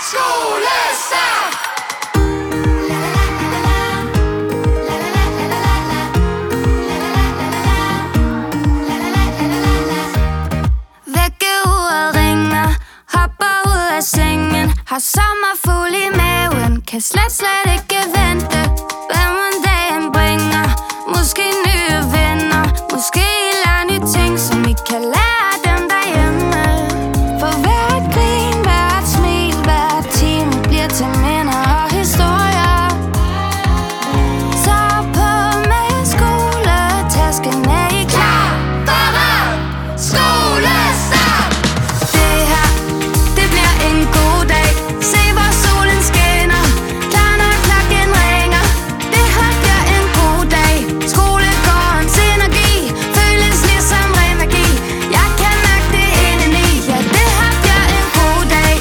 Skolestart! Vækkeuret ringer, hopper ud af sengen, har sommerfugl i maven, kan slet ikke vente. Hvad mon dagen bringer? Måske nye venner, måske lære nye ting, som I kan lære dem derhjemme. For hvert grin, hvert smil, hvert time bliver til minder og historier. Så på med skoletasken, er I klar? Parat! Skolestart! Det her, det bliver en god dag. Se hvor solen skinner, klar når klokken ringer. Det her bliver en god dag. Skolegårdens energi føles ligesom ren magi. Jeg kan mærke det indeni. Ja, det her bliver en god dag.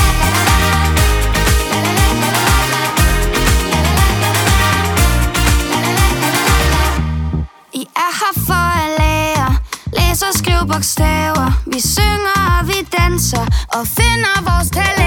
I er her for at lære, læse og skrive bogstaver. Vi synger og vi danser og finder vores talent.